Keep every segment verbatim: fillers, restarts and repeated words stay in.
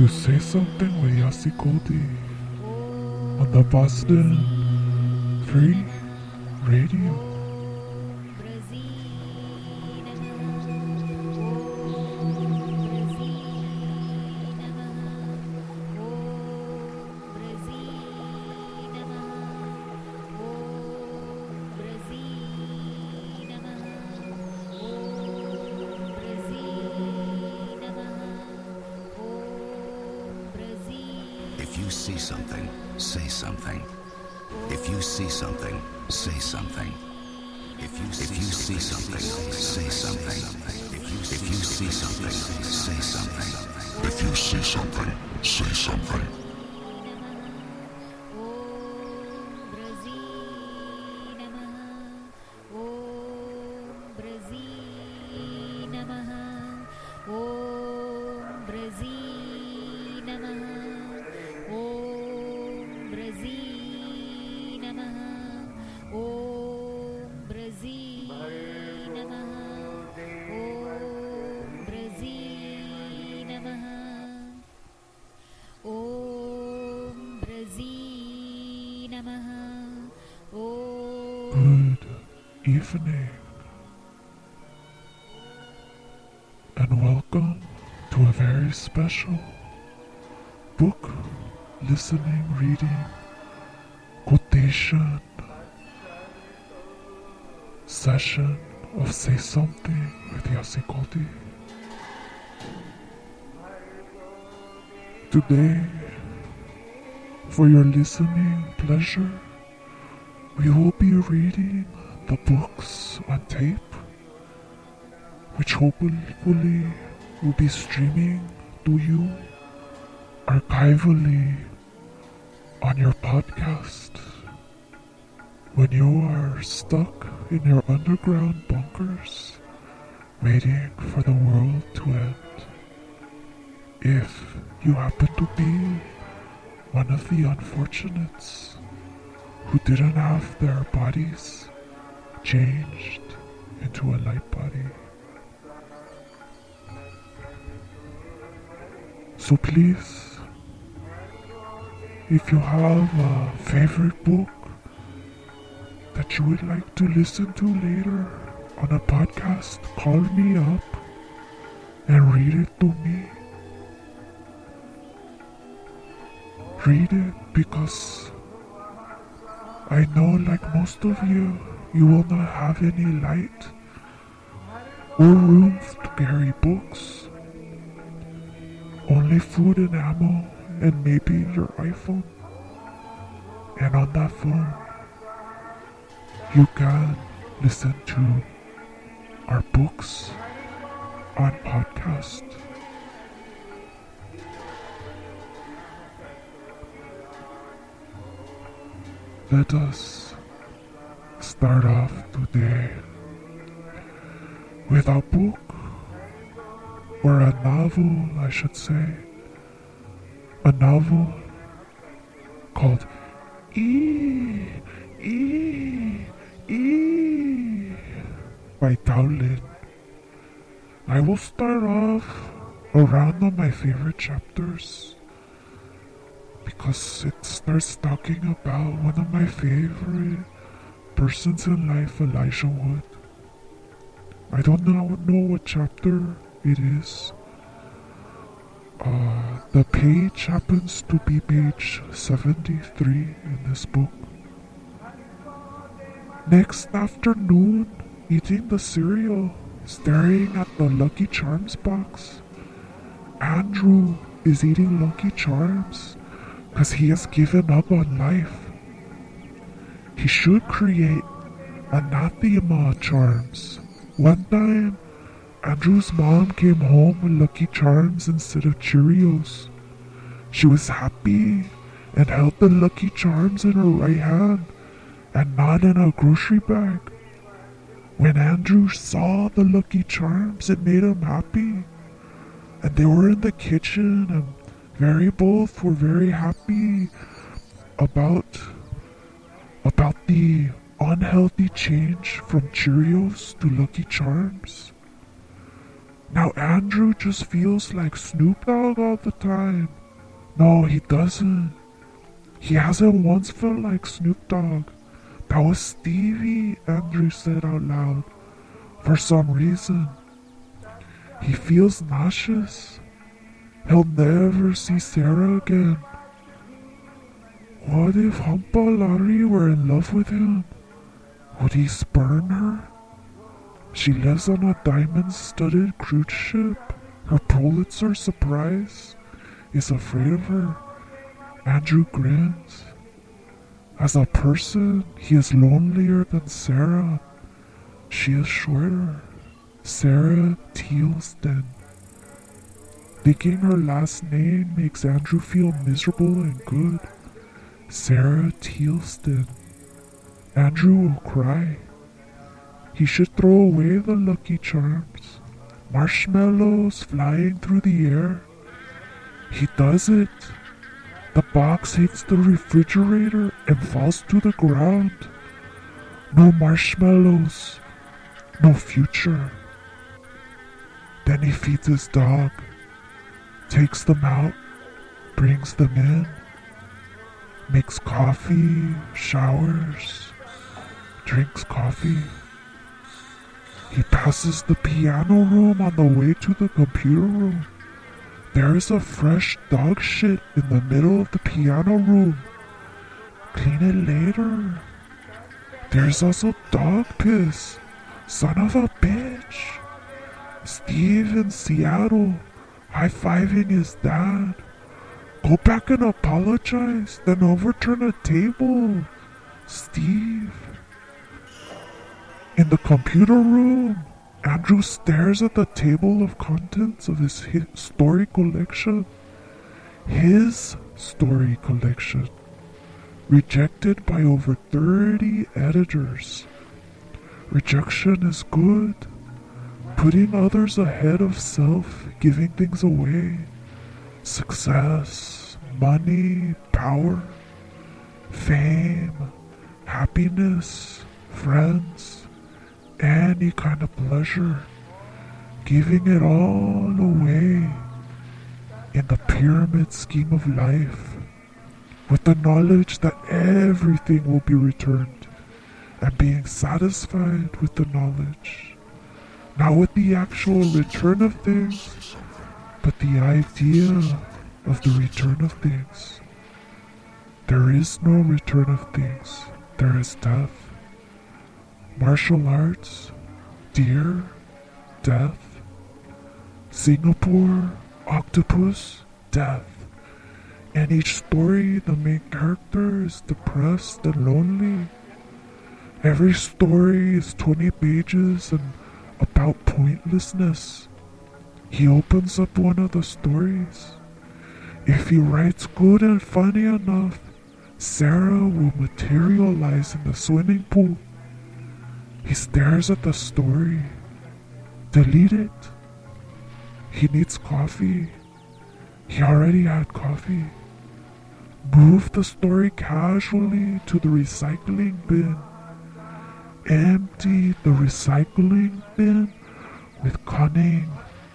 to Say Something with Yossi Cody on the Boston Free Radio. If you see something, say something. If you see something, say something. If you if you see something, say something. If you if you see something, say something. If you see something, say something. Good evening, and welcome to a very special book listening, reading, quotation session of Say Something with Yossi Cody. Today, for your listening pleasure, we will be reading the books on tape, which hopefully will be streaming to you archivally on your podcast when you are stuck in your underground bunkers waiting for the world to end. If you happen to be one of the unfortunates who didn't have their bodies changed into a light body. So please, if you have a favorite book that you would like to listen to later on a podcast, call me up and read it to me. Read it because I know, like most of you, you will not have any light or room to carry books. Only food and ammo and maybe your iPhone. And on that phone, you can listen to our books on podcast. Let us start off today with a book, or a novel, I should say, a novel called E, E, E by Dowlin. I will start off around on my favorite chapters, because it starts talking about one of my favorite persons in life, Elijah Wood. I don't know, know what chapter it is. Uh, the page happens to be page seventy-three in this book. Next afternoon, eating the cereal, staring at the Lucky Charms box, Andrew is eating Lucky Charms because he has given up on life. He should create anathema charms. One time, Andrew's mom came home with Lucky Charms instead of Cheerios. She was happy and held the Lucky Charms in her right hand and not in a grocery bag. When Andrew saw the Lucky Charms, it made him happy. And they were in the kitchen, and very both were very happy about about the unhealthy change from Cheerios to Lucky Charms. Now Andrew just feels like Snoop Dogg all the time. No, he doesn't. He hasn't once felt like Snoop Dogg. That was Stevie, Andrew said out loud. For some reason, he feels nauseous. He'll never see Sarah again. What if Humpa Laurie were in love with him? Would he spurn her? She lives on a diamond-studded cruise ship. Her Pulitzer Prize is afraid of her. Andrew grins. As a person, he is lonelier than Sarah. She is shorter. Sarah Tealston. Thinking her last name makes Andrew feel miserable and good. Sarah Tealston. Andrew will cry. He should throw away the Lucky Charms. Marshmallows flying through the air. He does it. The box hits the refrigerator and falls to the ground. No marshmallows. No future. Then he feeds his dog. Takes them out. Brings them in. Makes coffee. Showers. Drinks coffee. He passes the piano room on the way to the computer room. There is a fresh dog shit in the middle of the piano room. Clean it later. There's also dog piss. Son of a bitch. Steve in Seattle, high-fiving his dad. Go back and apologize, then overturn a table. Steve. In the computer room, Andrew stares at the table of contents of his story collection. His story collection. Rejected by over thirty editors. Rejection is good. Putting others ahead of self, giving things away. Success, money, power, fame, happiness, friends, any kind of pleasure. Giving it all away in the pyramid scheme of life, with the knowledge that everything will be returned, and being satisfied with the knowledge. Not with the actual return of things, but the idea of the return of things. There is no return of things. There is death. Martial arts, deer, death. Singapore, octopus, death. In each story, the main character is depressed and lonely. Every story is twenty pages and about pointlessness. He opens up one of the stories. If he writes good and funny enough, Sarah will materialize in the swimming pool. He stares at the story. Delete it. He needs coffee. He already had coffee. Move the story casually to the recycling bin. Empty the recycling bin with cunning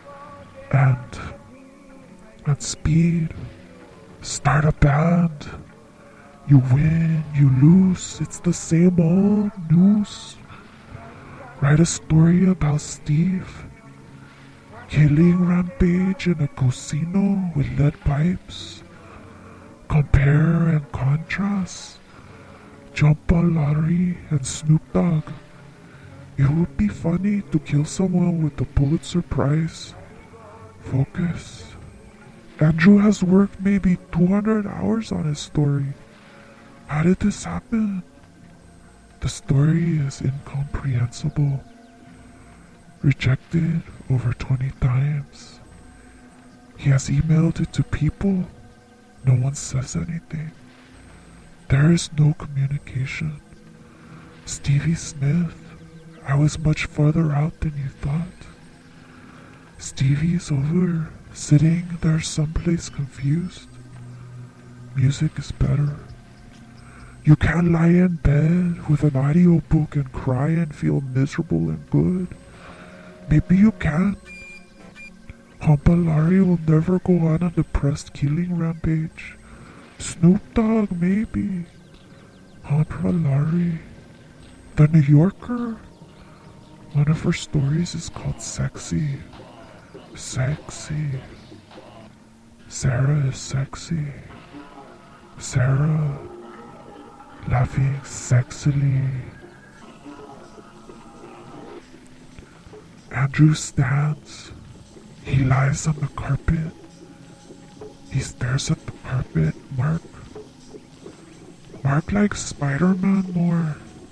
and, and speed. Start a band. You win, you lose. It's the same old news. Write a story about Steve. Killing rampage in a casino with lead pipes. Compare and contrast. Humpa Laurie and Snoop Dogg. It would be funny to kill someone with the Pulitzer Prize. Focus. Andrew has worked maybe two hundred hours on his story. How did this happen? The story is incomprehensible. Rejected over twenty times. He has emailed it to people. No one says anything. There is no communication. Stevie Smith, I was much farther out than you thought. Stevie's over, sitting there someplace confused. Music is better. You can't lie in bed with an audiobook and cry and feel miserable and good. Maybe you can. Humpalari will never go on a depressed killing rampage. Snoop Dogg, maybe. Humpalari. The New Yorker. One of her stories is called Sexy. Sexy. Sarah is sexy. Sarah laughing sexily. Andrew stands. He lies on the carpet. He stares at the carpet. Mark. Mark likes Spider-Man more.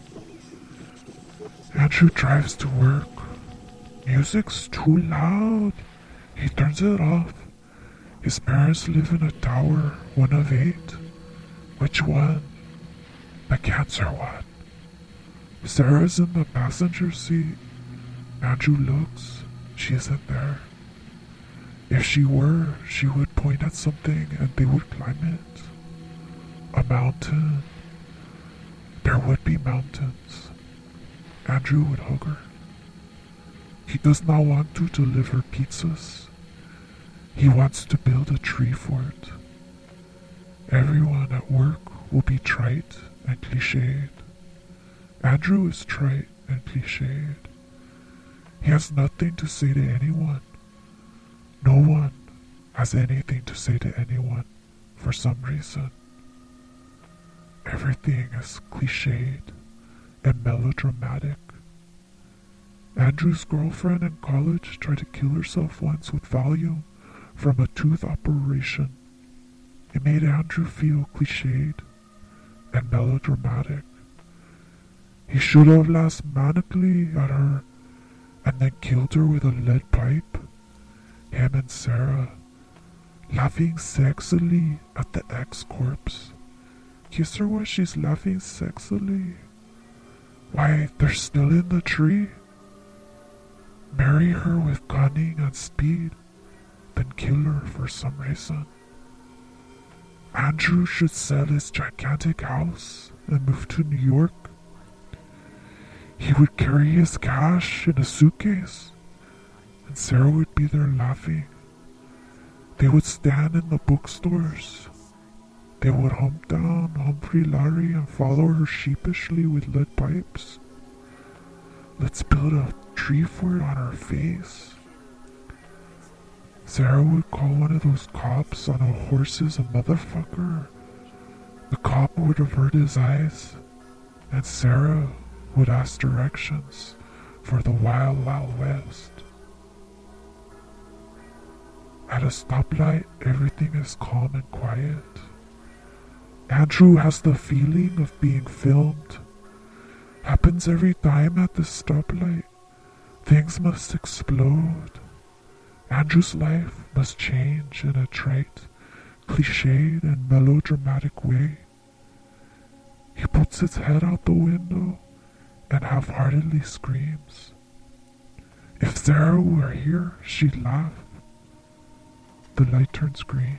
Andrew drives to work. Music's too loud. He turns it off. His parents live in a tower, one of eight. Which one? The cancer one. Sarah's in the passenger seat. Andrew looks. She isn't there. If she were, she would point at something and they would climb it. A mountain. There would be mountains. Andrew would hug her. He does not want to deliver pizzas. He wants to build a tree fort. Everyone at work will be trite and cliched. Andrew is trite and cliched. He has nothing to say to anyone. No one has anything to say to anyone for some reason. Everything is cliched and melodramatic. Andrew's girlfriend in college tried to kill herself once with Valium from a tooth operation. It made Andrew feel cliched and melodramatic. He should have laughed manically at her and then killed her with a lead pipe. Him and Sarah, laughing sexily at the ex-corpse. Kiss her while she's laughing sexily. Why, they're still in the tree. Marry her with cunning and speed, then kill her for some reason. Andrew should sell his gigantic house and move to New York. He would carry his cash in a suitcase, and Sarah would be there laughing. They would stand in the bookstores. They would hump down Humphrey Larry and follow her sheepishly with lead pipes. Let's build a tree fort on her face. Sarah would call one of those cops on a horse a motherfucker. The cop would avert his eyes, and Sarah would ask directions for the Wild Wild West. At a stoplight, everything is calm and quiet. Andrew has the feeling of being filmed. Happens every time at the stoplight. Things must explode. Andrew's life must change in a trite, cliched and melodramatic way. He puts his head out the window and half-heartedly screams. If Sarah were here, she'd laugh. The light turns green.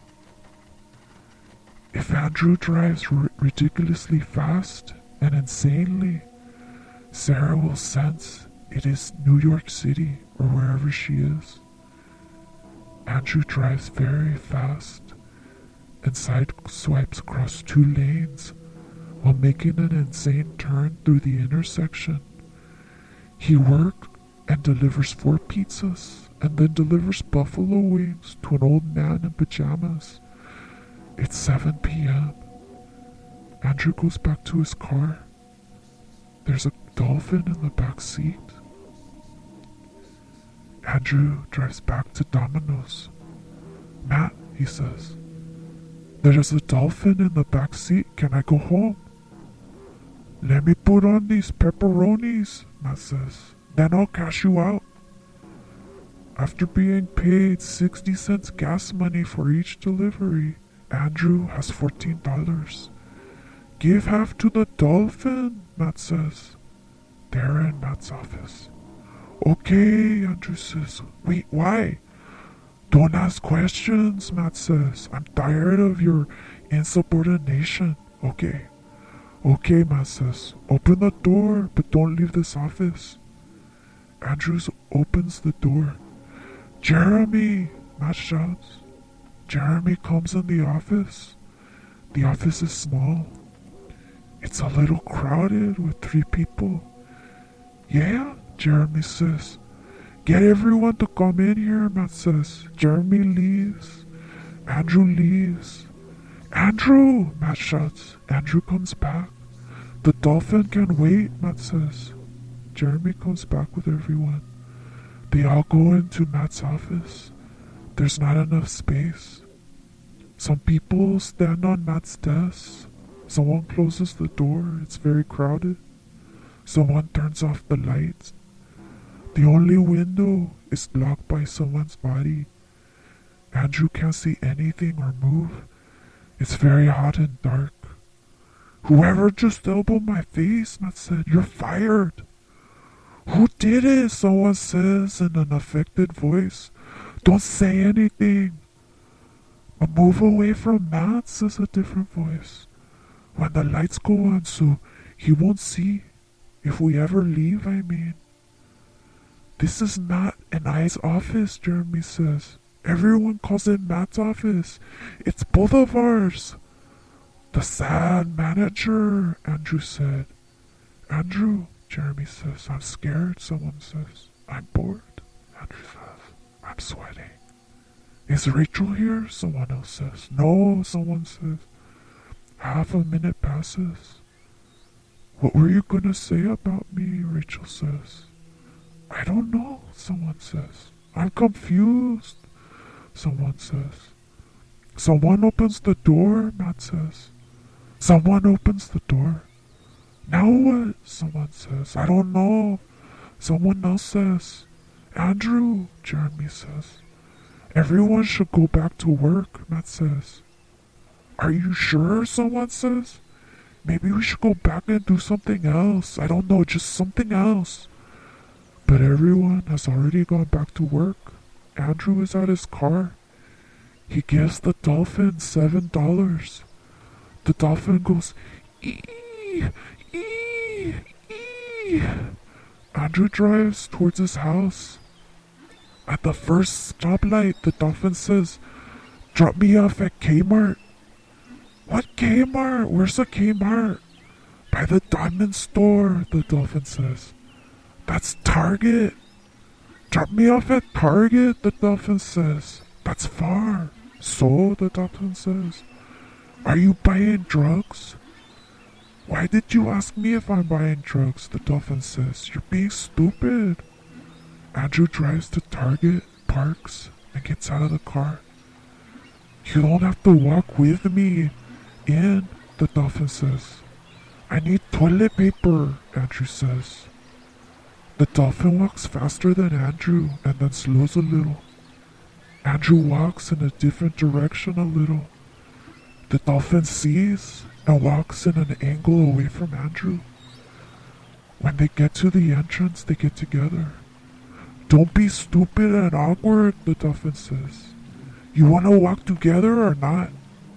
If Andrew drives r- ridiculously fast and insanely, Sarah will sense it is New York City or wherever she is. Andrew drives very fast and side swipes across two lanes while making an insane turn through the intersection. He works and delivers four pizzas and then delivers buffalo wings to an old man in pajamas. It's seven p.m. Andrew goes back to his car. There's a dolphin in the back seat. Andrew drives back to Domino's. Matt, he says, there's a dolphin in the back seat. Can I go home? Let me put on these pepperonis, Matt says. Then I'll cash you out. After being paid sixty cents gas money for each delivery, Andrew has fourteen dollars. Give half to the dolphin, Matt says. They're in Matt's office. Okay, Andrew says. Wait, why? Don't ask questions, Matt says. I'm tired of your insubordination. Okay. Okay, Matt says. Open the door, but don't leave this office. Andrews opens the door. Jeremy, Matt shouts. Jeremy comes in the office. The office is small. It's a little crowded with three people. Yeah, Jeremy says. Get everyone to come in here, Matt says. Jeremy leaves. Andrew leaves. Andrew, Matt shouts. Andrew comes back. The dolphin can wait, Matt says. Jeremy comes back with everyone. They all go into Matt's office. There's not enough space. Some people stand on Matt's desk. Someone closes the door. It's very crowded. Someone turns off the lights. The only window is blocked by someone's body. Andrew can't see anything or move. It's very hot and dark. Whoever just elbowed my face, Matt said, you're fired. Who did it? Someone says in an affected voice. Don't say anything. But move away from Matt, says a different voice. When the lights go on so he won't see. If we ever leave, I mean. This is Matt and I's office, Jeremy says. Everyone calls it Matt's office. It's both of ours. The sad manager, Andrew said. Andrew, Jeremy says. I'm scared, someone says. I'm bored, Andrew says. I'm sweating. Is Rachel here? Someone else says. No, someone says. Half a minute passes. What were you gonna say about me? Rachel says. I don't know, someone says. I'm confused, someone says. Someone opens the door, Matt says. Someone opens the door. Now what? Someone says. I don't know. Someone else says. Andrew, Jeremy says. Everyone should go back to work, Matt says. Are you sure? Someone says. Maybe we should go back and do something else. I don't know, just something else. But everyone has already gone back to work. Andrew is at his car. He gives the dolphin seven dollars. The dolphin goes, ee, ee, ee. Andrew drives towards his house. At the first stoplight, the dolphin says, drop me off at Kmart. What Kmart? Where's the Kmart? By the diamond store, the dolphin says. That's Target. Drop me off at Target, the dolphin says. That's far. So, the dolphin says. Are you buying drugs? Why did you ask me if I'm buying drugs? The dolphin says. You're being stupid. Andrew drives to Target, parks, and gets out of the car. You don't have to walk with me in, the dolphin says. I need toilet paper, Andrew says. The dolphin walks faster than Andrew and then slows a little. Andrew walks in a different direction a little. The dolphin sees and walks in an angle away from Andrew. When they get to the entrance, they get together. Don't be stupid and awkward, the dolphin says. You want to walk together or not?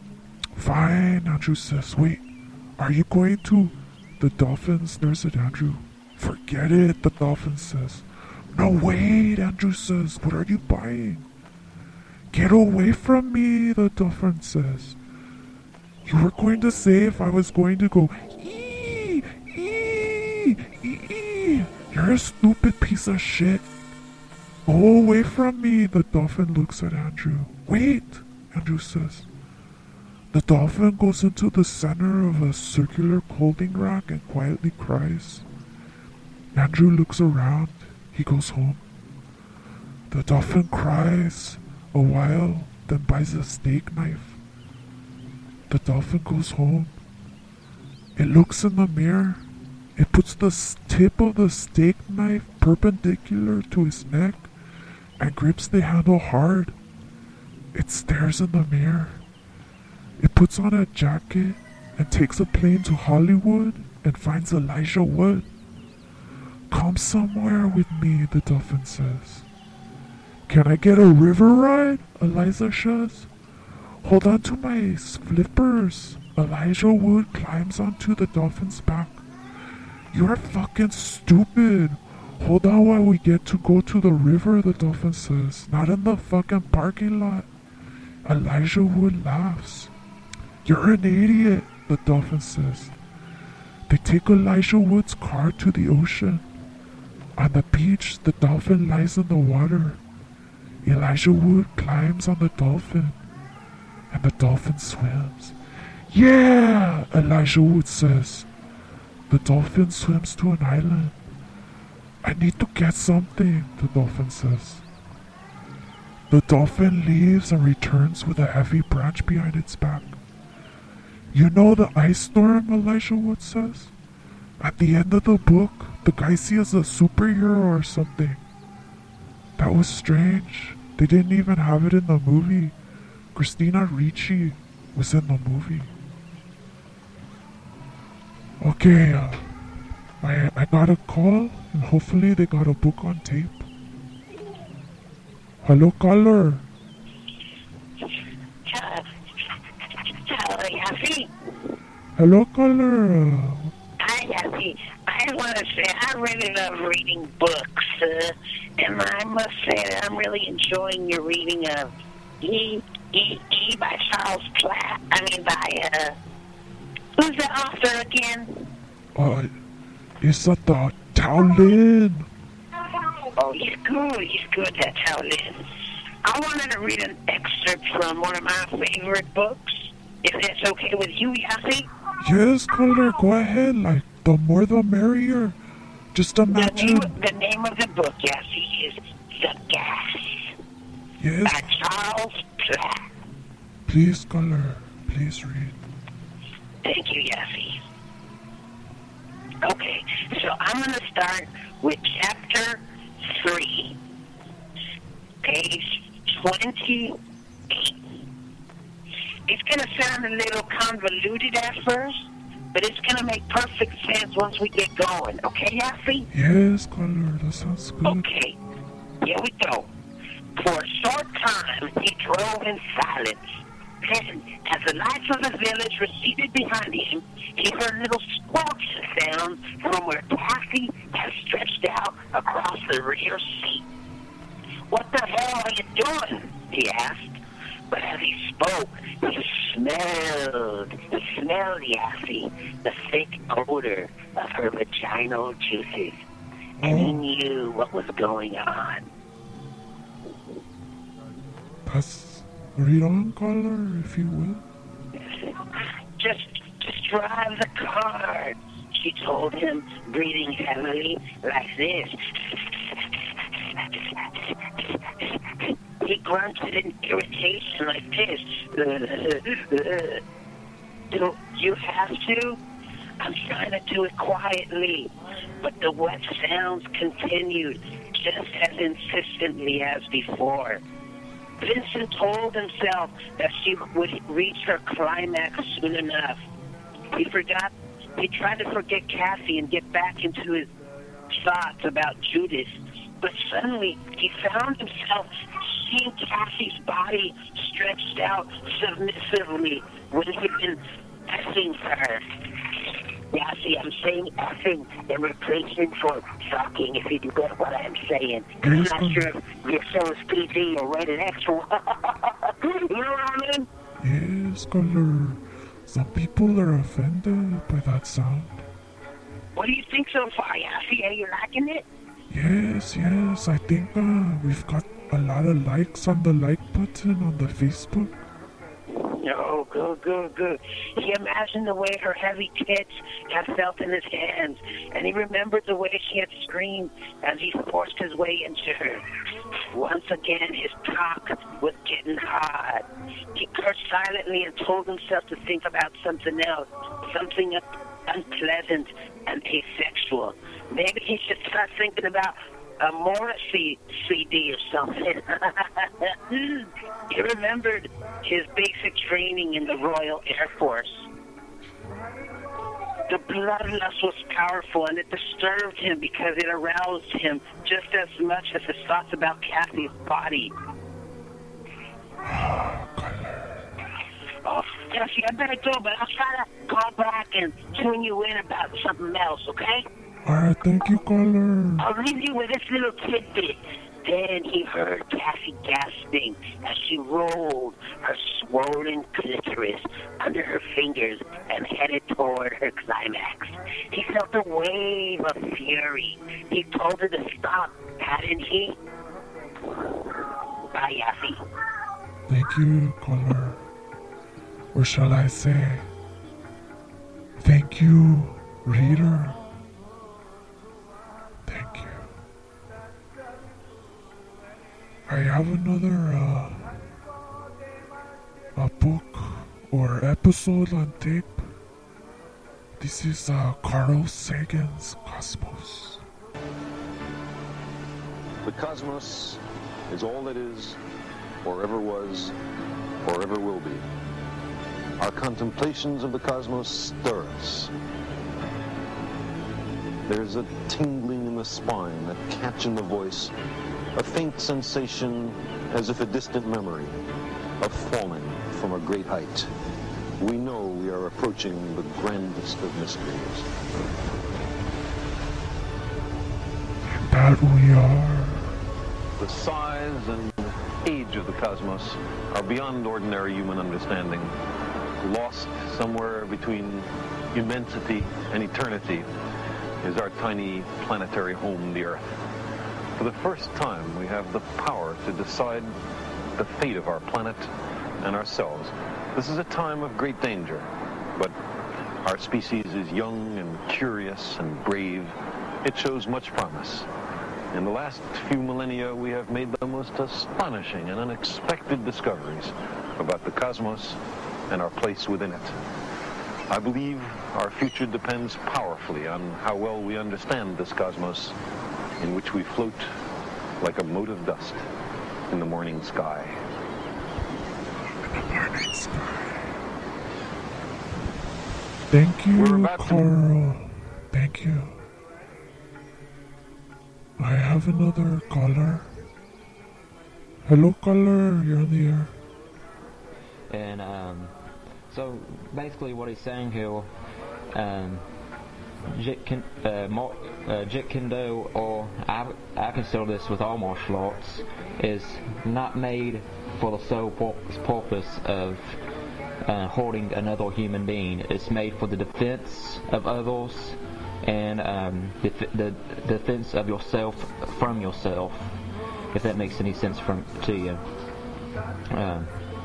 Fine, Andrew says. Wait, are you going to? The dolphin stares at Andrew. Forget it, the dolphin says. No, wait, Andrew says. What are you buying? Get away from me, the dolphin says. You were going to say if I was going to go, ee, ee, ee. You're a stupid piece of shit. Go away from me, the dolphin looks at Andrew. Wait, Andrew says. The dolphin goes into the center of a circular clothing rack and quietly cries. Andrew looks around. He goes home. The dolphin cries a while, then buys a steak knife. The dolphin goes home. It looks in the mirror. It puts the tip of the steak knife perpendicular to his neck and grips the handle hard. It stares in the mirror. It puts on a jacket and takes a plane to Hollywood and finds Elijah Wood. Come somewhere with me, the dolphin says. Can I get a river ride? Elijah says. Hold on to my flippers. Elijah Wood climbs onto the dolphin's back. You're fucking stupid. Hold on while we get to go to the river, the dolphin says. Not in the fucking parking lot. Elijah Wood laughs. You're an idiot, the dolphin says. They take Elijah Wood's car to the ocean. On the beach, the dolphin lies in the water. Elijah Wood climbs on the dolphin, and the dolphin swims. Yeah, Elijah Wood says. The dolphin swims to an island. I need to get something, the dolphin says. The dolphin leaves and returns with a heavy branch behind its back. You know the ice storm, Elijah Wood says? At the end of the book, the guy sees a superhero or something. That was strange. They didn't even have it in the movie. Christina Ricci was in the movie. Okay, uh, I, I got a call, and hopefully they got a book on tape. Hello, caller. Hello, Yassi. Hello, caller. Hi, Yassi. I want to say I really love reading books, uh, and I must say that I'm really enjoying your reading of E. E. E. by Charles Platt. I mean, by, uh, who's the author again? Uh, it's at the Tao Lin. Oh, he's good. He's good, that Tao Lin. I wanted to read an excerpt from one of my favorite books, if that's okay with you, Yassi. Yes, caller, go ahead. Like, the more the merrier. Just imagine. The name, the name of the book, Yassi, is The Gas. Yes. By Charles Platt. Please, caller, please read. Thank you, Yassi. Okay, so I'm going to start with chapter three, page twenty-eight. It's going to sound a little convoluted at first, but it's going to make perfect sense once we get going. Okay, Yassi? Yes, caller, that sounds good. Okay, here we go. For a short time, he drove in silence. Then, as the lights of the village receded behind him, he heard little squelching sounds from where Cassie had stretched out across the rear seat. What the hell are you doing? He asked. But as he spoke, he smelled, he smelled Yassi, the thick odor of her vaginal juices. And he knew what was going on. That's... Read on, caller, if you will. Just, just drive the car, she told him, breathing heavily like this. He grunted in irritation like this. Do you have to? I'm trying to do it quietly, but the wet sounds continued just as insistently as before. Vincent told himself that she would reach her climax soon enough. He forgot, he tried to forget Cassie and get back into his thoughts about Judith, but suddenly he found himself seeing Cassie's body stretched out submissively when he'd been effing her. Yeah, see, I'm saying effing in replacement for fucking, if you get what I'm saying. I'm not sure if your show is P G or rated X. You know what I mean? Yes, caller. Some people are offended by that sound. What do you think so far, Yassi? Are you liking it? Yes, yes. I think uh, we've got a lot of likes on the like button on the Facebook. Oh, good, good, good. He imagined the way her heavy tits had felt in his hands, and he remembered the way she had screamed as he forced his way into her. Once again, his cock was getting hard. He cursed silently and told himself to think about something else, something unpleasant and asexual. Maybe he should start thinking about a Morrissey C D or something. He remembered his basic training in the Royal Air Force. The bloodlust was powerful, and it disturbed him because it aroused him just as much as his thoughts about Kathy's body. Oh, Jesse, I better go, but I'll try to call back and tune you in about something else, okay? Alright, thank you, caller. I'll leave you with this little tidbit. Then he heard Cassie gasping as she rolled her swollen clitoris under her fingers and headed toward her climax. He felt a wave of fury. He told her to stop, hadn't he? Bye, Yassi. Thank you, caller. Or shall I say, thank you, reader. Thank you. I have another, uh, a book or episode on tape. This is, uh, Carl Sagan's Cosmos. The cosmos is all that is, or ever was, or ever will be. Our contemplations of the cosmos stir us. There's a tingling in the spine, a catch in the voice, a faint sensation as if a distant memory of falling from a great height. We know we are approaching the grandest of mysteries. That we are. The size and age of the cosmos are beyond ordinary human understanding. Lost somewhere between immensity and eternity is our tiny planetary home, the Earth. For the first time, we have the power to decide the fate of our planet and ourselves. This is a time of great danger, but our species is young and curious and brave. It shows much promise. In the last few millennia, we have made the most astonishing and unexpected discoveries about the cosmos and our place within it. I believe our future depends powerfully on how well we understand this cosmos in which we float like a mote of dust in the morning sky. In the morning sky. Thank you, Carl. To... Thank you. I have another caller. Hello, caller. You're on the air. And, um, so basically what he's saying here, um, Jeet Kune, uh, Mo, uh, Jeet Kune Do, or I, I consider this with all martial arts, is not made for the sole purpose of uh, holding another human being. It's made for the defense of others and um, def- the defense of yourself from yourself, if that makes any sense from to you. Um,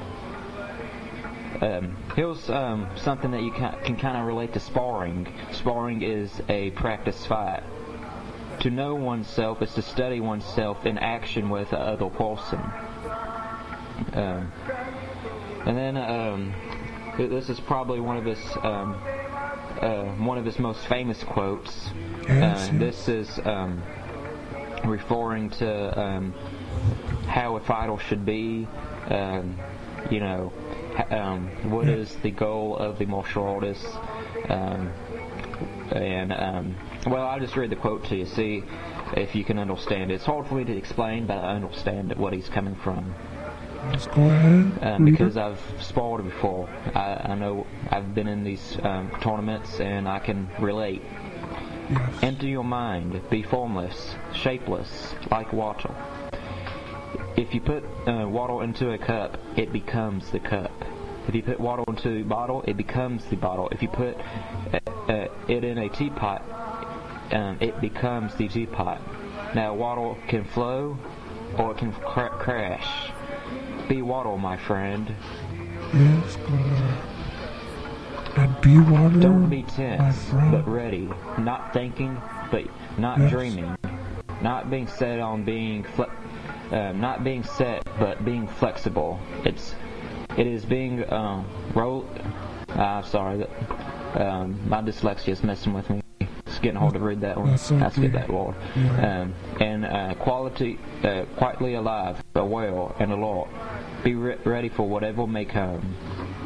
Um, here's um, something that you can, can kind of relate to sparring. Sparring is a practice fight. To know oneself is to study oneself in action with the other person. Um, and then um, this is probably one of his um, uh, one of his most famous quotes. Yes, uh, yes. This is um, referring to um, how a fighter should be. Um, you know. Um, what is the goal of the martial artist? Um, and, um, well, I'll just read the quote to you, see if you can understand it. It's hard for me to explain, but I understand what he's coming from. Let's go ahead. Um, because I've sparred before. I, I know I've been in these um, tournaments, and I can relate. Yes. Enter your mind, be formless, shapeless, like water. If you put uh, water into a cup, it becomes the cup. If you put water into a bottle, it becomes the bottle. If you put uh, uh, it in a teapot, um, it becomes the teapot. Now, water can flow or it can cr- crash. Be water, my friend. Yes, caller. And be water, Don't be my tense, friend. but ready. Not thinking, but not Yes. dreaming. Not being set on being fle- uh, not being set, but being flexible. It's it is being um, roll. Uh, sorry, um, my dyslexia is messing with me. It's getting hard to read that one. That's okay. I skip that word. Yeah. Um, and uh, quality, uh, quietly alive, aware, and alert. Be re- ready for whatever may come.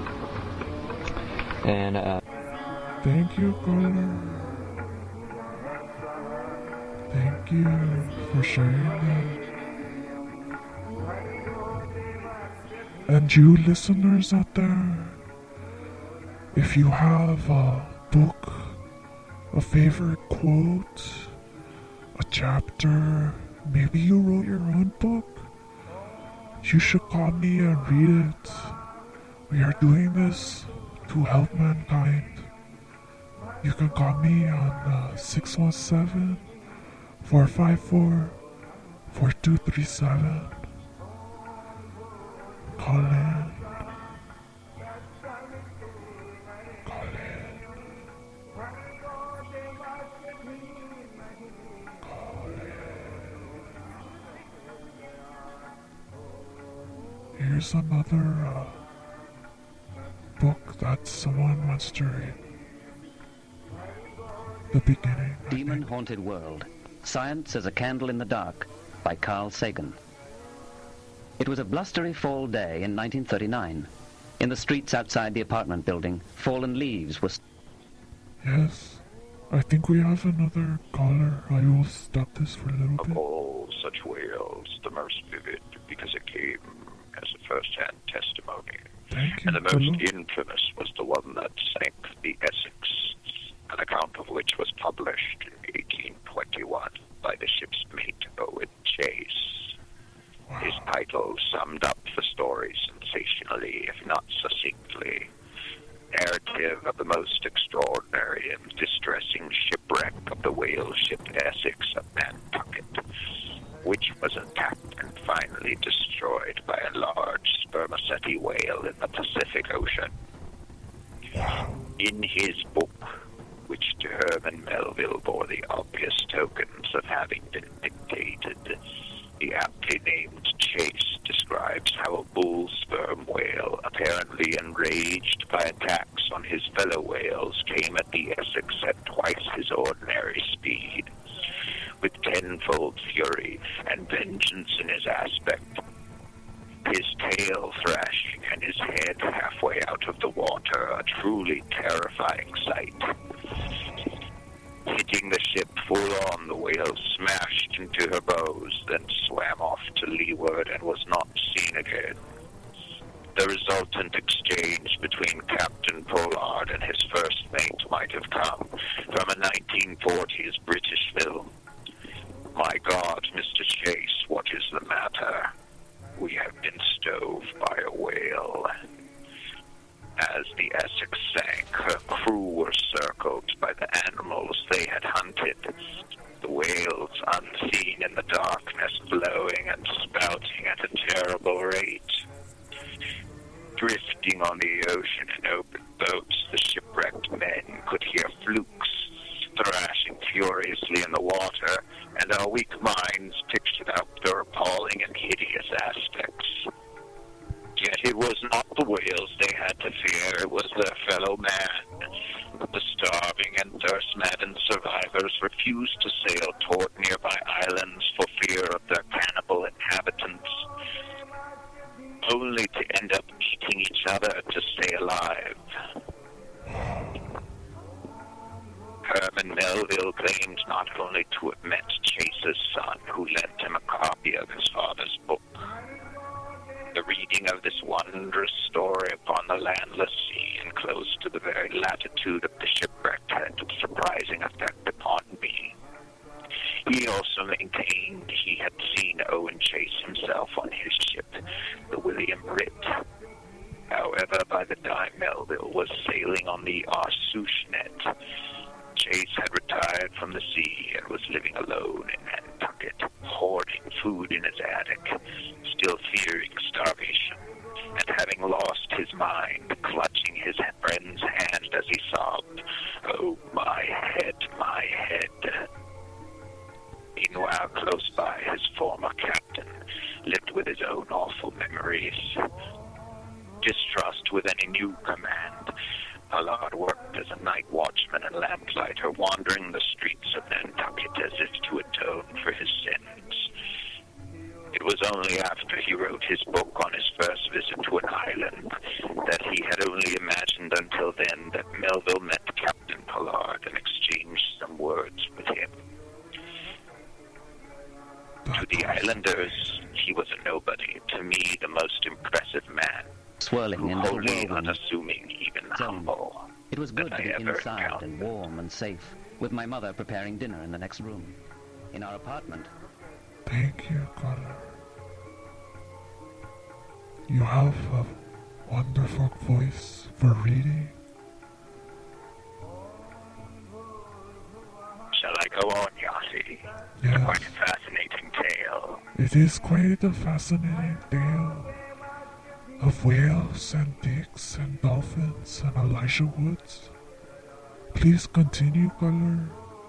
And uh, Thank you, caller. Thank you for sharing that. And you listeners out there, if you have a book a favorite quote, a chapter. Maybe you wrote your own book. You should call me and read it. We are doing this to help mankind. You can call me on uh, six one seven, four five four, four two three seven. Call in. Call in. Call in. Here's another uh, book that someone wants to read. The beginning. Demon Haunted World. Science as a Candle in the Dark by Carl Sagan. It was a blustery fall day in nineteen thirty-nine. In the streets outside the apartment building, fallen leaves were... Yes, I think we have another caller. I will stop this for a little bit. Of all such wails, the most vivid because it came as a first-hand testimony. Thank you. And the most Hello. infamous was the one that sank the Essex, an account of which was published in eighteen twenty-one by the ship's mate, Owen Chase. Wow. His title summed up the story sensationally, if not succinctly. Narrative of the most extraordinary and distressing shipwreck of the whale ship Essex of Nantucket, which was attacked and finally destroyed by a large spermaceti whale in the Pacific Ocean. In his book, which to Herman Melville bore the obvious tokens of having been dictated, the aptly named Chase describes how a bull sperm whale, apparently enraged by attacks on his fellow whales, came at the Essex at twice his ordinary speed, with tenfold fury and vengeance in his aspect, his tail thrashing and his head halfway out of the water, a truly terrifying sight. Hitting the ship full on, the whale smashed into her bows, then swam off to leeward and was not seen again. The resultant exchange between Captain Pollard and his first mate might have come from a nineteen forties British film. My God, Mister Chase, what is the matter? We have been stove by a whale. As the Essex sank, her crew were circled by the animals they had hunted, the whales unseen in the darkness, blowing and spouting at a terrible rate. Drifting on the ocean in open boats, the shipwrecked men could hear flukes thrashing furiously in the water, and our weak minds pictured out their appalling and hideous aspects. Yet it was not the whales they had to fear, it was their fellow man. The starving and thirst-maddened survivors refused to sail toward nearby islands for fear of their cannibal inhabitants, only to end up eating each other to stay alive. Herman Melville claimed not only to have met Chase's son, who lent him a copy of his father's book. The reading of this wondrous story upon the landless sea and close to the very latitude of the shipwreck had a surprising effect upon me. He also maintained he had seen Owen Chase himself on his ship, the William Ritt. However, by the time Melville was sailing on the Arsouchenet, Chase had retired from the sea and was living alone in Nantucket, hoarding food in his attic, still fearing starvation, and having lost his mind, clutching his friend's hand as he sobbed, "Oh, my head, my head." Meanwhile, close by, his former captain lived with his own awful memories. Distrust with any new command, Pollard worked as a night watchman and lamplighter, wandering the streets of Nantucket as if to atone for his sins. It was only after he wrote his book on his first visit to an island that he had only imagined until then that Melville met Captain Pollard and exchanged some words with him. To the islanders, he was a nobody. To me, the most impressive man. Swirling in the wholly whirlwind unassuming, even zone. humble. It was good that to I be ever inside encountered. and warm and safe, with my mother preparing dinner in the next room. In our apartment, Thank you, Color. You have a wonderful voice for reading. Shall I go on, Yossi? Yes. Quite a fascinating tale. It is quite a fascinating tale of whales and dicks and dolphins and Elijah Woods. Please continue, Color.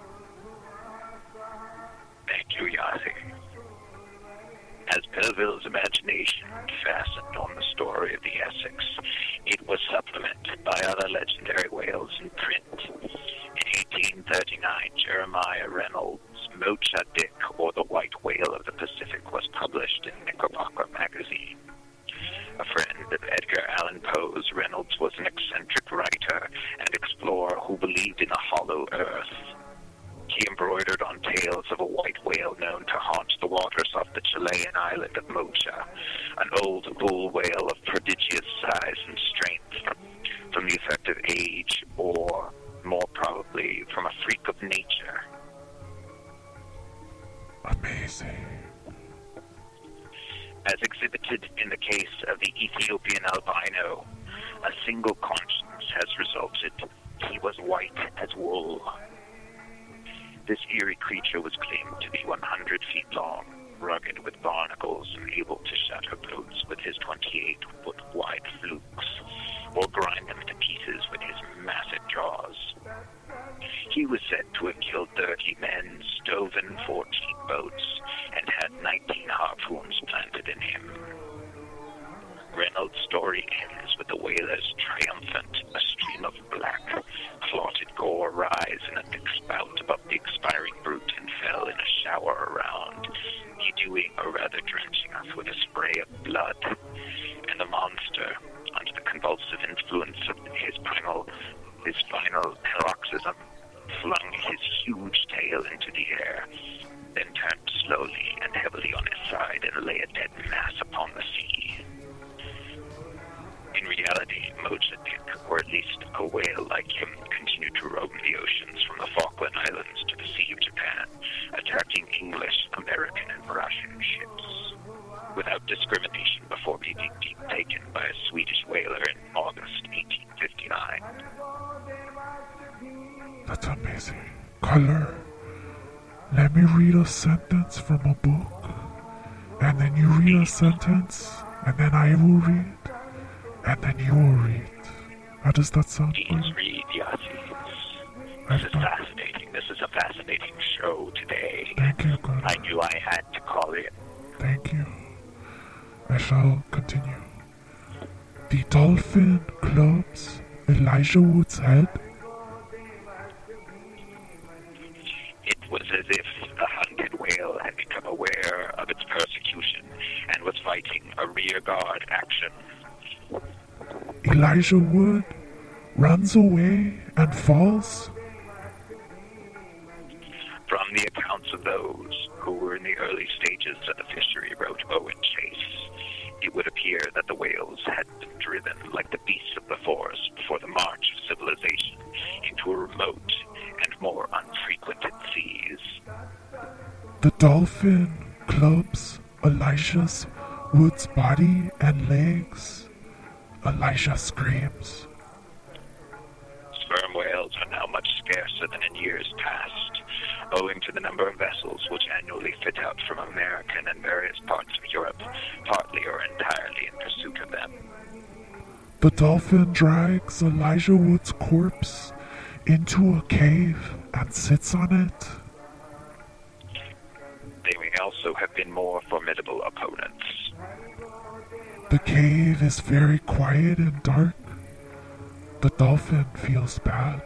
Thank you, Yossi. As Pelville's imagination fastened on the story of the Essex, it was supplemented by other legendary whales in print. In eighteen thirty-nine, Jeremiah Reynolds' Mocha Dick, or the White Whale of the Pacific, was published in Knickerbocker magazine. A friend of Edgar Allan Poe's, Reynolds was an eccentric writer and explorer who believed in a hollow earth. He embroidered on tales of a white whale known to haunt the waters off the Chilean island of Mocha, an old bull whale of prodigious size and strength, from the effect of age, or, more probably, from a freak of nature. Amazing. As exhibited in the case of the Ethiopian albino, a single conscience has resulted. He was white as wool. This eerie creature was claimed to be one hundred feet long, rugged with barnacles, and able to shatter boats with his twenty-eight foot wide flukes, or grind them to pieces with his massive jaws. He was said to have killed thirty men, stoven fourteen boats, and had nineteen harpoons planted in him. Reynolds' story ends with the whalers triumphant, a stream of black, clotted gore rise in a thick spout above the expiring brute and fell in a shower around, bedewing or rather drenching us with a spray of blood. And the monster, under the convulsive influence of his final, his final paroxysm, flung his huge tail into the air, then turned slowly and heavily on his side and lay a dead mass upon the sea. In reality, Mocha Dick, or at least a whale like him, continued to roam the oceans from the Falkland Islands to the Sea of Japan, attacking English, American, and Russian ships, without discrimination before being taken by a Swedish whaler in August eighteen fifty-nine. That's amazing. Color, let me read a sentence from a book, and then you read a sentence, and then I will read, and then you will read. How does that sound? Please read, Yossi. This is fascinating. This is a fascinating show today. Thank you, Color. I knew I had to call it. Thank you. I shall continue. The dolphin clubs Elijah Wood's head. It was as if the hunted whale had become aware of its persecution and was fighting a rearguard action. Elijah Wood runs away and falls. From the accounts of those who were in the early stages of the fishery, wrote Owen Chase, it would appear that the whales had been driven like the beasts of the forest before the march of civilization into a remote and more unfrequented seas. The dolphin clubs Elijah's Wood's body and legs. Elijah screams. Sperm whales are now much scarcer than in years past, owing to the number of vessels which annually fit out from American and various parts of Europe, partly or entirely in pursuit of them. The dolphin drags Elijah Wood's corpse into a cave and sits on it. They may also have been more formidable opponents. The cave is very quiet and dark. The dolphin feels bad.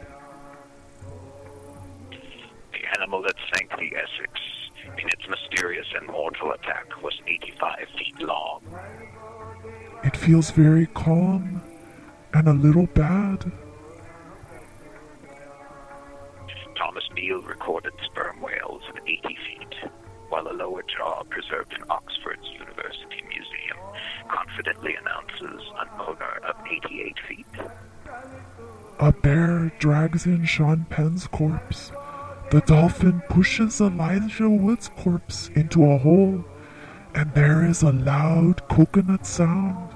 The animal that sank the Essex in its mysterious and mortal attack was eighty-five feet long. It feels very calm and a little bad. Thomas Beale recorded sperm whales of eighty feet, while a lower jaw preserved in Oxford's University Museum confidently announces an owner of eighty-eight feet. A bear drags in Sean Penn's corpse, the dolphin pushes Elijah Wood's corpse into a hole, and there is a loud coconut sound.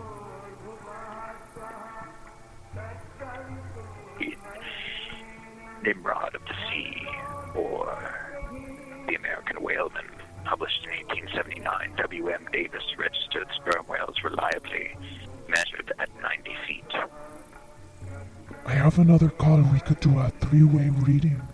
Nimrod of the Sea, or The American Whaleman, published in eighteen seventy-nine, W M Davis registered sperm whales reliably, measured at ninety feet. I have another call. We could do a three-way reading.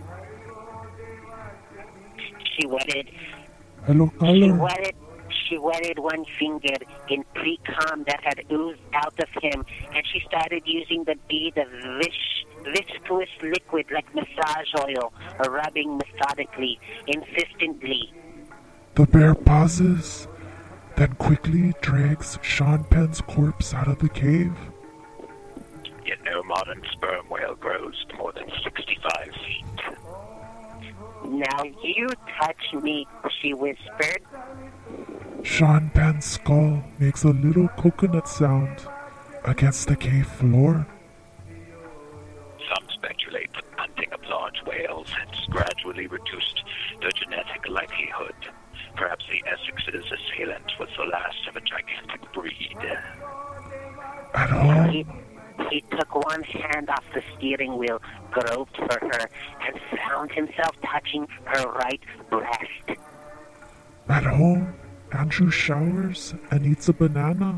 She wetted. Hello, She caller. wetted. She wetted one finger in pre-com that had oozed out of him, and she started using the bead of vis- viscous liquid like massage oil, rubbing methodically, insistently. The bear pauses, then quickly drags Sean Penn's corpse out of the cave. Yet no modern sperm whale grows to more than sixty-five feet. Now you touch me, she whispered. Sean Penn's skull makes a little coconut sound against the cave floor. Some speculate that hunting of large whales has gradually reduced their genetic likelihood. Perhaps the Essex's assailant was the last of a gigantic breed. At home, He, he took one hand off the steering wheel, groped for her, and found himself touching her right breast. at home, Andrew showers and eats a banana.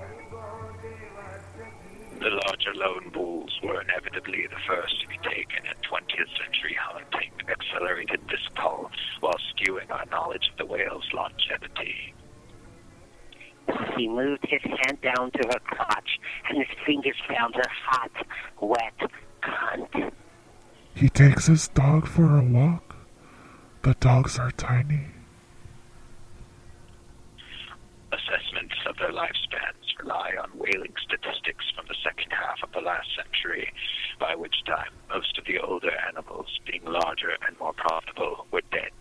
The larger lone bulls were inevitably the first to be taken, and twentieth century hunting accelerated this cull while skewing our knowledge of the whale's longevity. He moved his hand down to her crotch, and his fingers found her hot, wet cunt. He takes his dog for a walk. The dogs are tiny. Assessments of their lifespans rely on whaling statistics from the second half of the last century, by which time most of the older animals, being larger and more profitable, were dead.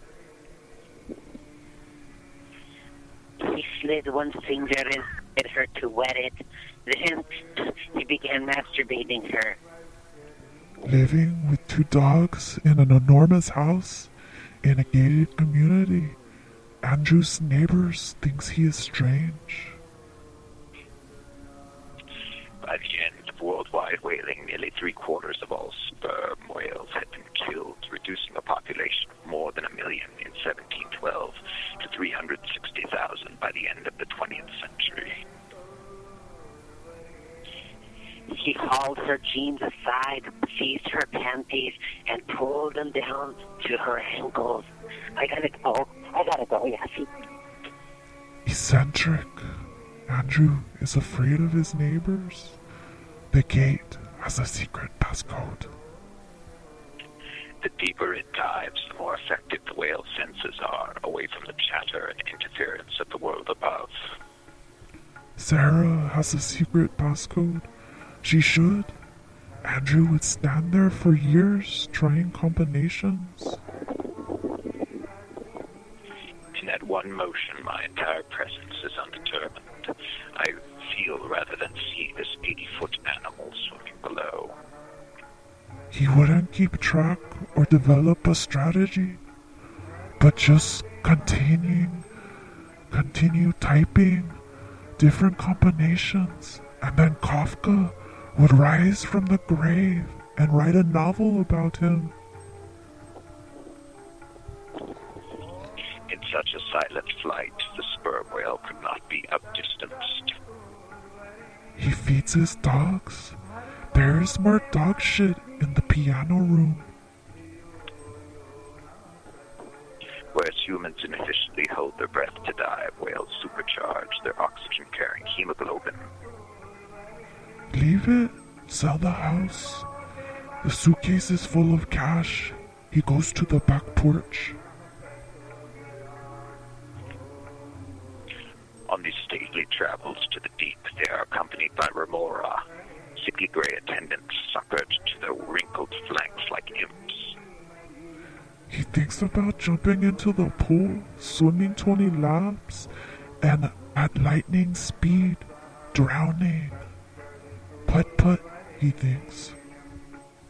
He slid one finger in at her to wet it. Then he began masturbating her. Living with two dogs in an enormous house in a gated community, Andrew's neighbors thinks he is strange. By the end of worldwide whaling, nearly three-quarters of all sperm whales had been killed, reducing the population of more than a million in seventeen twelve to three hundred sixty thousand by the end of the twentieth century. He hauled her jeans aside, seized her panties, and pulled them down to her ankles. I gotta go. I gotta go, Yassi. Eccentric. Andrew is afraid of his neighbors. The gate has a secret passcode. The deeper it dives, the more effective the whale's senses are, away from the chatter and interference of the world above. Sarah has a secret passcode. She should. Andrew would stand there for years trying combinations. In that one motion, my entire presence is undetermined. I feel rather than see this eighty-foot animal swimming below. He wouldn't keep track or develop a strategy, but just continuing, continue typing different combinations, and then Kafka would rise from the grave and write a novel about him. In such a silent flight, the sperm whale could not be outdistanced. He feeds his dogs. There is more dog shit in the piano room. Whereas humans inefficiently hold their breath to die, whales supercharge their oxygen-carrying hemoglobin. Leave it. Sell the house. The suitcase is full of cash. He goes to the back porch. On these stately travels to the deep, they are accompanied by remora, sickly gray attendants suckered to their wrinkled flanks like imps. He thinks about jumping into the pool, swimming twenty laps, and at lightning speed, drowning. Put-put, he thinks.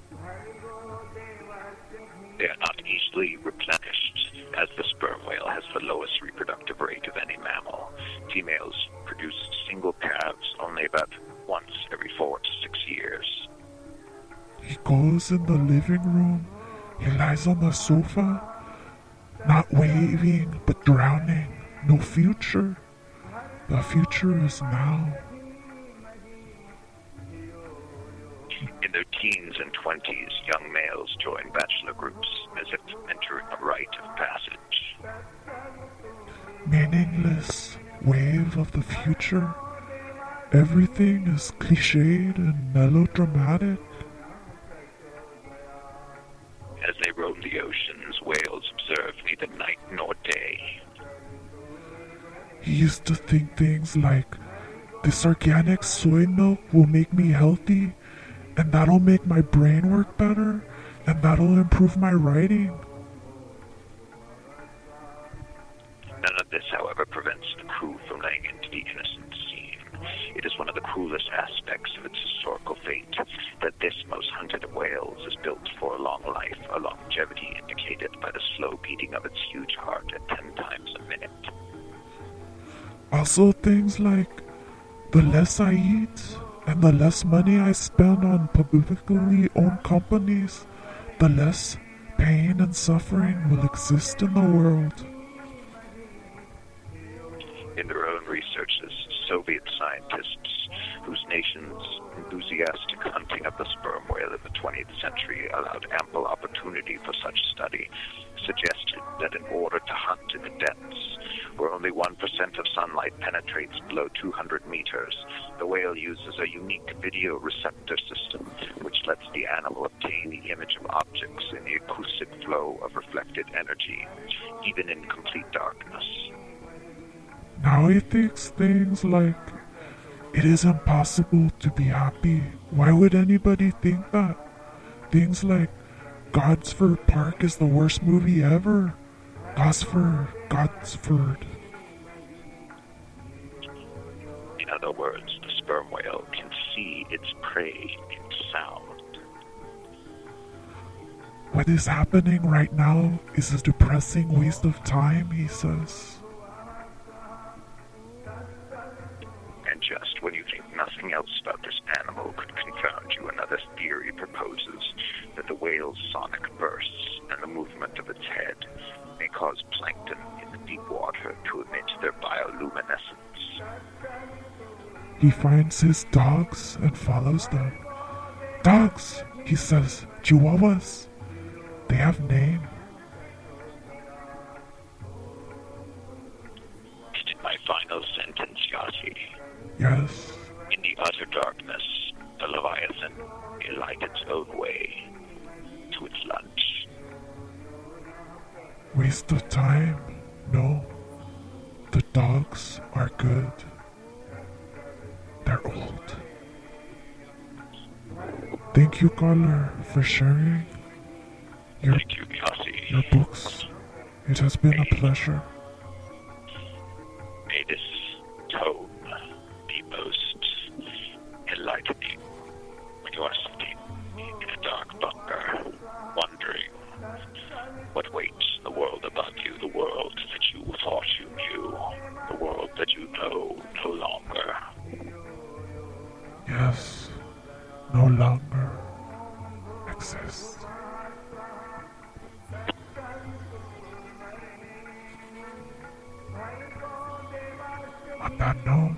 continuously replenished, as the sperm whale has the lowest reproductive rate of any mammal. Females produce single calves only about once every four to six years. He goes in the living room. He lies on the sofa, not waving, but drowning. No future. The future is now. In their teens and twenties, young males join bachelor groups as if entering a rite of passage. Meaningless wave of the future. Everything is cliched and melodramatic. As they roam the oceans, whales observe neither night nor day. He used to think things like, this organic soy milk will make me healthy, and that'll make my brain work better, and that'll improve my writing. None of this, however, prevents the crew from laying into the innocent scene. It is one of the cruelest aspects of its historical fate that this most hunted of whales is built for a long life, a longevity indicated by the slow beating of its huge heart at ten times a minute. Also things like, the less I eat and the less money I spend on publicly owned companies, the less pain and suffering will exist in the world. In their own researches, Soviet scientists, whose nation's enthusiastic hunting of the sperm whale in the twentieth century allowed ample opportunity for such study, suggested that in order to hunt in the depths, where only one percent of sunlight penetrates below two hundred meters, the whale uses a unique video receptor system which lets the animal obtain the image of objects in the acoustic flow of reflected energy, even in complete darkness. Now he thinks things like, it is impossible to be happy. Why would anybody think that? Things like, Gosford Park is the worst movie ever. Gosford, Gosford. In other words, the sperm whale can see its prey in sound. What is happening right now is a depressing waste of time, he says. And just when you think nothing else about this animal could confound you, another theory proposes that the whale's sonic bursts and the movement of its head may cause plankton in the deep water to emit their bioluminescence. He finds his dogs and follows them. Dogs, he says, Chihuahuas. They have name. In my final sentence, Yossi. Yes. In the utter darkness, the Leviathan may light its own way to its lunch. Waste of time? No. The dogs are good. They're old. Thank you, caller, for sharing your, Thank you, Yossi. your books. It has been a pleasure. May this tome be most enlightening when you are sitting in a dark bunker, wondering what waits in the world above you, the world that you thought you knew, the world that you know no longer. Yes, no longer exists. On that note,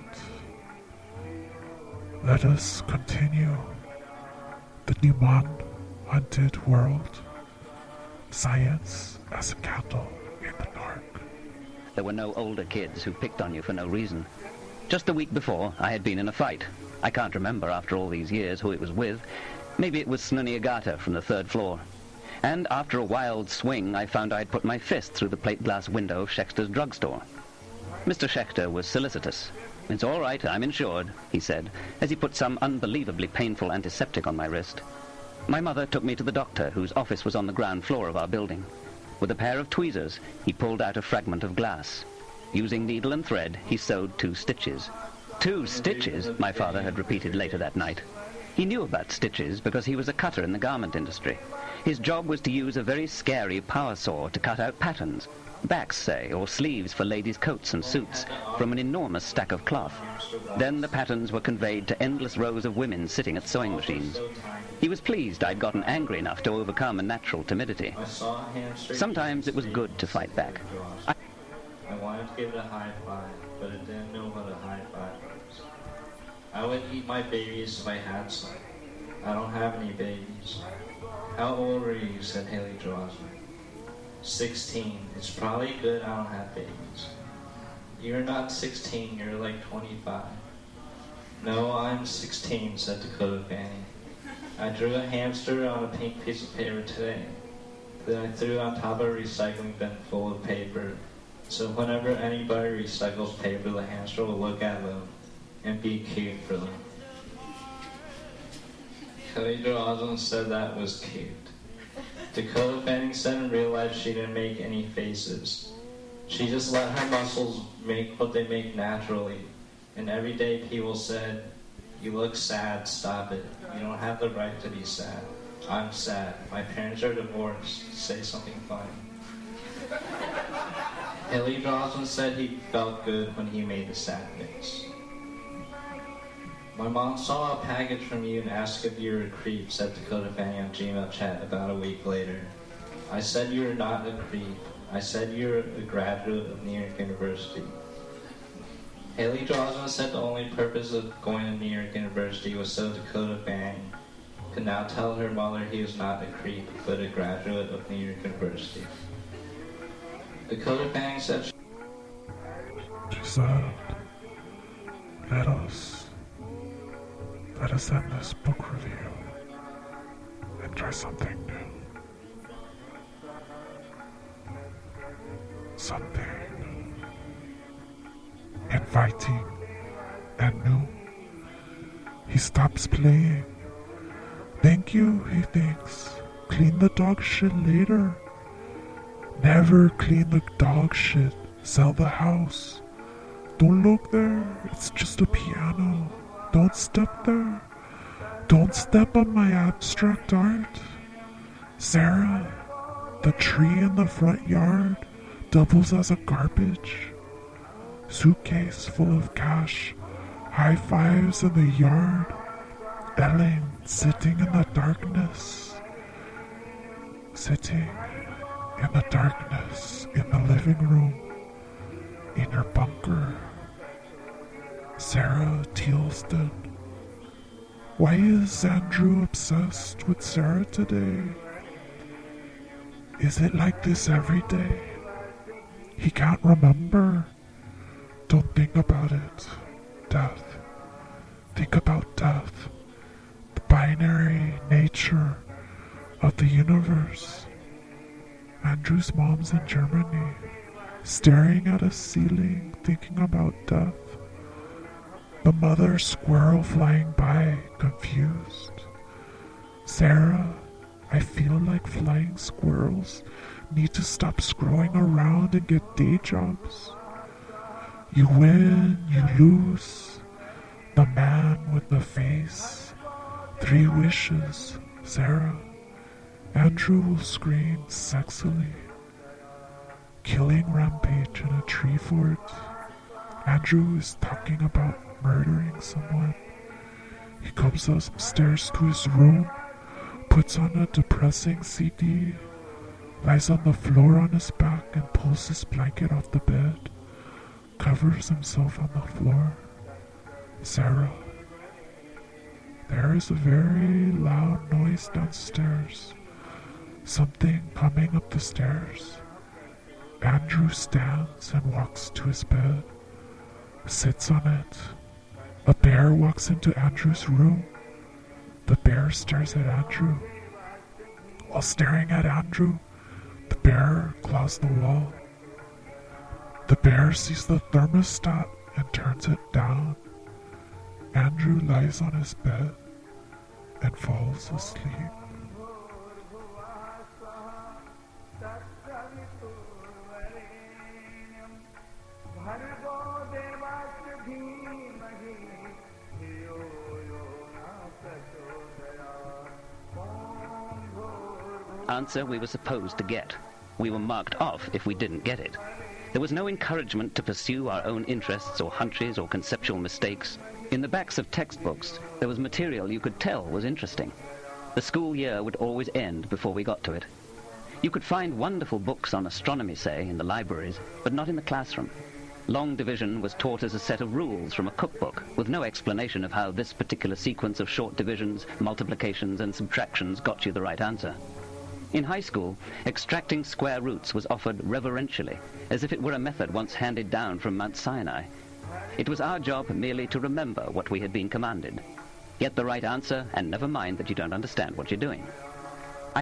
let us continue the demon-hunted world. Science as a candle in the dark. There were no older kids who picked on you for no reason. Just the week before, I had been in a fight. I can't remember after all these years who it was with. Maybe it was Snunniagata from the third floor. And after a wild swing, I found I'd put my fist through the plate glass window of Schechter's drugstore. Mister Schechter was solicitous. "It's all right, I'm insured," he said, as he put some unbelievably painful antiseptic on my wrist. My mother took me to the doctor, whose office was on the ground floor of our building. With a pair of tweezers, he pulled out a fragment of glass. Using needle and thread, he sewed two stitches. Two stitches, my father had repeated later that night. He knew about stitches because he was a cutter in the garment industry. His job was to use a very scary power saw to cut out patterns, backs, say, or sleeves for ladies' coats and suits, from an enormous stack of cloth. Then the patterns were conveyed to endless rows of women sitting at sewing machines. He was pleased I'd gotten angry enough to overcome a natural timidity. Sometimes it was good to fight back. I, I wanted to give it a high five, but it didn't know what a high five was. I would eat my babies if I had some. I don't have any babies. How old were you? Said Haley Joel Osment. Sixteen. It's probably good I don't have babies. You're not sixteen, you're like twenty-five. No, I'm sixteen, said Dakota Fanning. I drew a hamster on a pink piece of paper today. Then I threw it on top of a recycling bin full of paper. So whenever anybody recycles paper, the hamster will look at them and be cute for them. Haley Joel Osment said that was cute. Dakota Fanning said in real life she didn't make any faces. She just let her muscles make what they make naturally. And every day people said, "You look sad, stop it. You don't have the right to be sad. I'm sad. My parents are divorced. Say something funny." Haley Joel Osment said he felt good when he made the sad face. My mom saw a package from you and asked if you were a creep, said Dakota Fanning on Gmail chat about a week later. I said you were not a creep. I said you were a graduate of New York University. Haley Joel Osment said the only purpose of going to New York University was so Dakota Fanning could now tell her mother he was not a creep, but a graduate of New York University. Dakota Fanning said she, she said, let us Let us end this book review and try something new. Something inviting and new. He stops playing. Thank you, he thinks. Clean the dog shit later. Never clean the dog shit. Sell the house. Don't look there. It's just a piano. Don't step there. Don't step on my abstract art. Sarah, the tree in the front yard doubles as a garbage. Suitcase full of cash. High fives in the yard. Ellen sitting in the darkness. Sitting in the darkness in the living room. In her bunker. Sarah Tealston. Why is Andrew obsessed with Sarah today? Is it like this every day? He can't remember. Don't think about it. Death. Think about death. The binary nature of the universe. Andrew's mom's in Germany, staring at a ceiling, thinking about death. The mother squirrel flying by, confused. Sarah, I feel like flying squirrels need to stop screwing around and get day jobs. You win, you lose. The man with the face. Three wishes, Sarah. Andrew will scream sexily. Killing rampage in a tree fort. Andrew is talking about murdering someone. He comes upstairs to his room, puts on a depressing C D, lies on the floor on his back and pulls his blanket off the bed, covers himself on the floor. Sarah. There is a very loud noise downstairs. Something coming up the stairs. Andrew stands and walks to his bed, sits on it. A bear walks into Andrew's room. The bear stares at Andrew. While staring at Andrew, the bear claws the wall. The bear sees the thermostat and turns it down. Andrew lies on his bed and falls asleep. answer we were supposed to get. We were marked off if we didn't get it. There was no encouragement to pursue our own interests or hunches or conceptual mistakes. In the backs of textbooks, there was material you could tell was interesting. The school year would always end before we got to it. You could find wonderful books on astronomy, say, in the libraries, but not in the classroom. Long division was taught as a set of rules from a cookbook, with no explanation of how this particular sequence of short divisions, multiplications, and subtractions got you the right answer. In high school, extracting square roots was offered reverentially, as if it were a method once handed down from Mount Sinai. It was our job merely to remember what we had been commanded. Get the right answer, and never mind that you don't understand what you're doing. I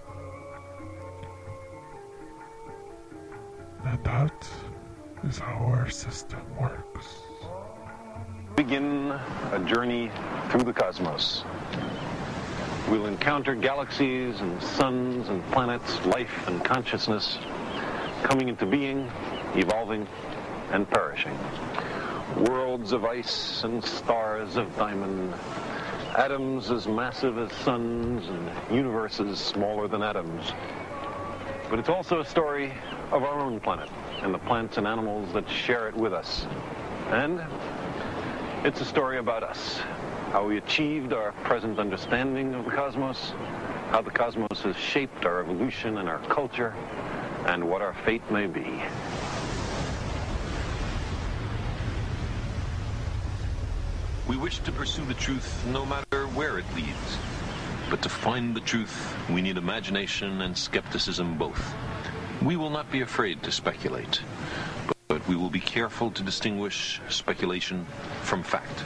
And that is how our system works. Begin a journey through the cosmos. We'll encounter galaxies and suns and planets, life and consciousness, coming into being, evolving, and perishing. Worlds of ice and stars of diamond, atoms as massive as suns, and universes smaller than atoms. But it's also a story of our own planet and the plants and animals that share it with us. And it's a story about us, how we achieved our present understanding of the cosmos, how the cosmos has shaped our evolution and our culture, and what our fate may be. We wish to pursue the truth no matter where it leads. But to find the truth, we need imagination and skepticism both. We will not be afraid to speculate, but we will be careful to distinguish speculation from fact.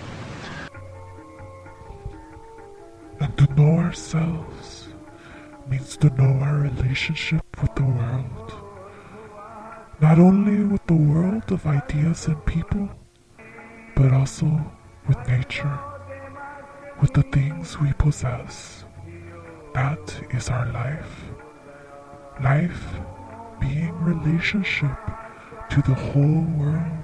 And to know ourselves means to know our relationship with the world. Not only with the world of ideas and people, but also with nature, with the things we possess. That is our life. Life being relationship to the whole world.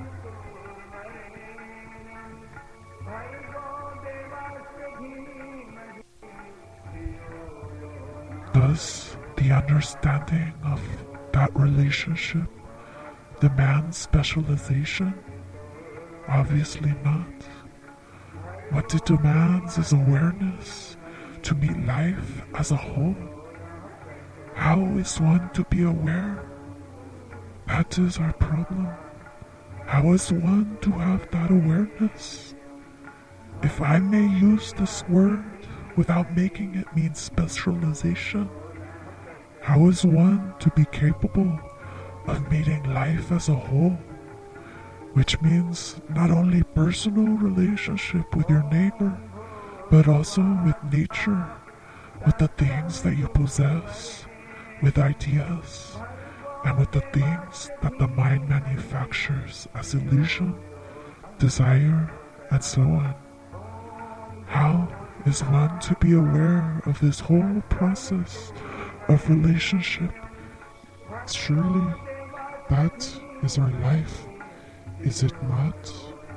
Does the understanding of that relationship demand specialization? Obviously not. What it demands is awareness to meet life as a whole. How is one to be aware? That is our problem. How is one to have that awareness? If I may use this word without making it mean specialization, how is one to be capable of meeting life as a whole? Which means not only personal relationship with your neighbor, but also with nature, with the things that you possess, with ideas, and with the things that the mind manufactures as illusion, desire, and so on. How is one to be aware of this whole process of relationship? Surely that is our life, is it not?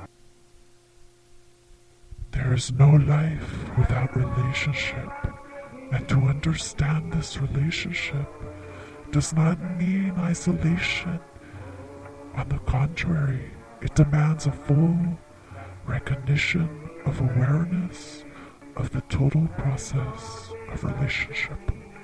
There is no life without relationship, and to understand this relationship does not mean isolation. On the contrary, it demands a full recognition of awareness of the total process of relationship.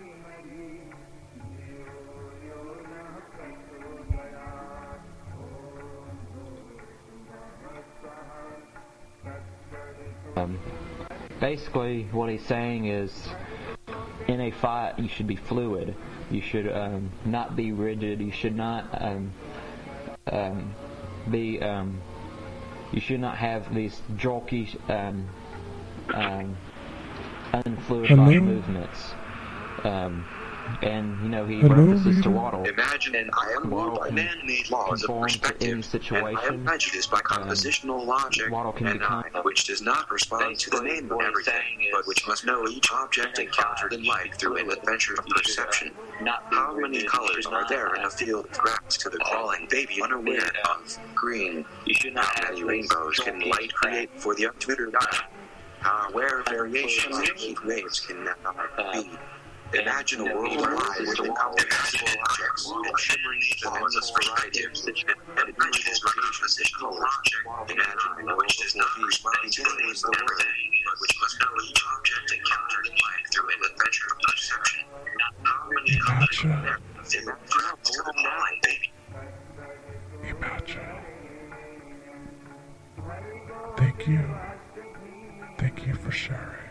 Um, basically, what he's saying is, in a fight, you should be fluid. You should um, not be rigid. You should not um, um, be. Um, you should not have these jerky, um, um, unfluidified movements. Um, and you know he Hello, references to reader. Waddle. Imagine and I am ruled by man-made laws of conform to perspective, any and situation. I am prejudiced by compositional logic, Waddle can and become- I, which does not respond to the name of everything, but which must know each object encountered in life through an adventure of perception. How many colors are there in a field of grass to the crawling baby unaware of green? How many rainbows can light create for the untutored eye? How aware variations in heat waves can now be? Imagine a world alive with incomprehensible objects and shimmering with endless variety of and imaginable composition of object. Imagine which does not respond to the name of the word, but which must know each object encountered in life through an adventure of perception. How many colors are there? Imagine. Thank you. Thank you for sharing.